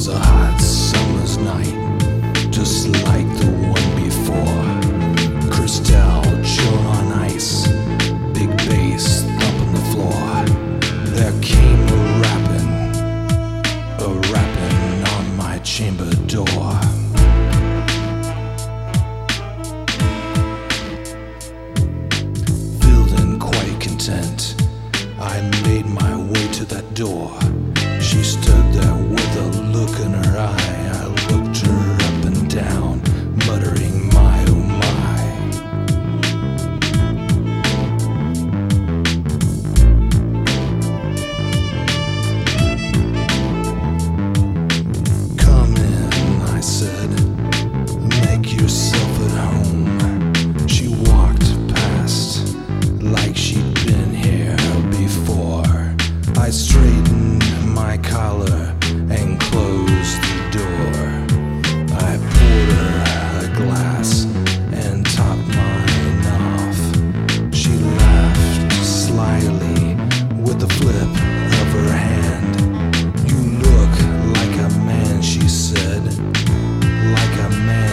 Was a hot summer's night, just like the one before. Crystal chilled on ice, big bass thumping the floor. There came a rapping on my chamber door. Feeling quite content, I made my way to that door. She stood there with a look in her eye. I looked her up and down, muttering, my oh my. Come in, I said, make yourself at home. She walked past like she'd been here before. I straightened my collar and closed the door. I poured her a glass and topped mine off. She laughed slyly with a flip of her hand. You look like a man, she said, like a man.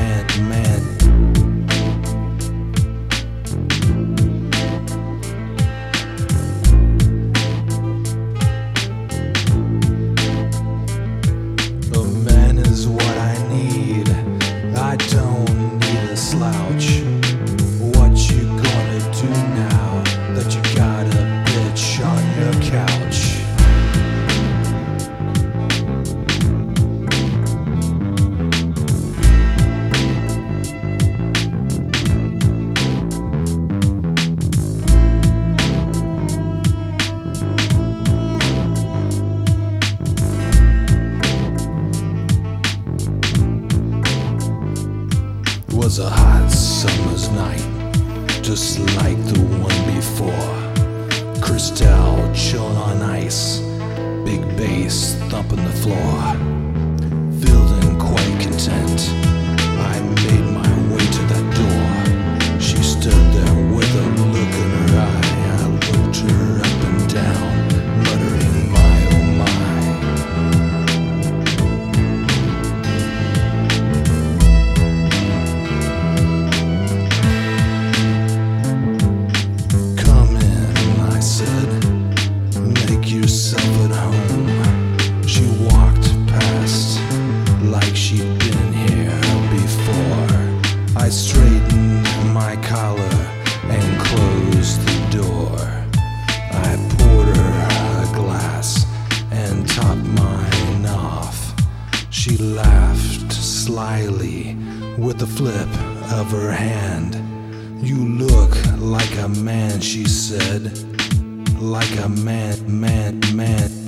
Is what I need. I don't need a slouch. What you gonna do now that you got a bitch on your couch? Was a hot summer's night, just like the one before. Crystal chilled on ice, big bass thumping the floor. Feeling quite content, I made my way to that door. She stood there with a look in her eye. I looked her up and down, muttering, my oh my. Yourself at home. She walked past like she'd been here before. I straightened my collar and closed the door. I poured her a glass and topped mine off. She laughed slyly with a flip of her hand. You look like a man, she said, like a man.